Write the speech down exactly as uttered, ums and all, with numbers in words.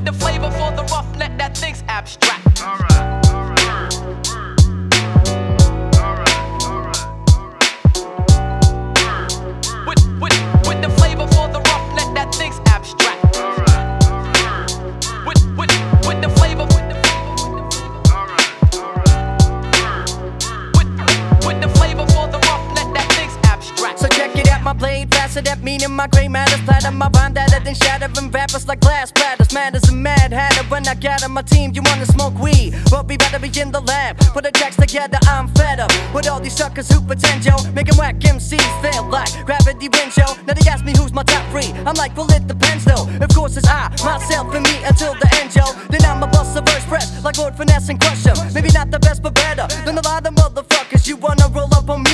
the flavor for the roughneck that thinks abstract. Alright, alright, alright, alright. With, with, with the flavor for the roughneck that thinks abstract. Alright, alright. With, with, with the flavor, with the with, with the flavor for the roughneck that thinks abstract. So check it out, my blade faster, that meaning my gray matters platter. My rhyme that then shattering rappers like glass platters. Mad as a mad hatter when I gather my team. You wanna smoke weed? Well, we better be in the lab. Put the tracks together, I'm fed up with all these suckers who pretend, yo, making whack M Cs feel like gravity wind show. Now they ask me who's my top three. I'm like, well, it depends though. Of course, it's I, myself, and me until the end, yo. Then I'm a bust a verse press like Lord Finesse and Crush 'em. Maybe not the best, but better than a lot of motherfuckers. You wanna roll up on me?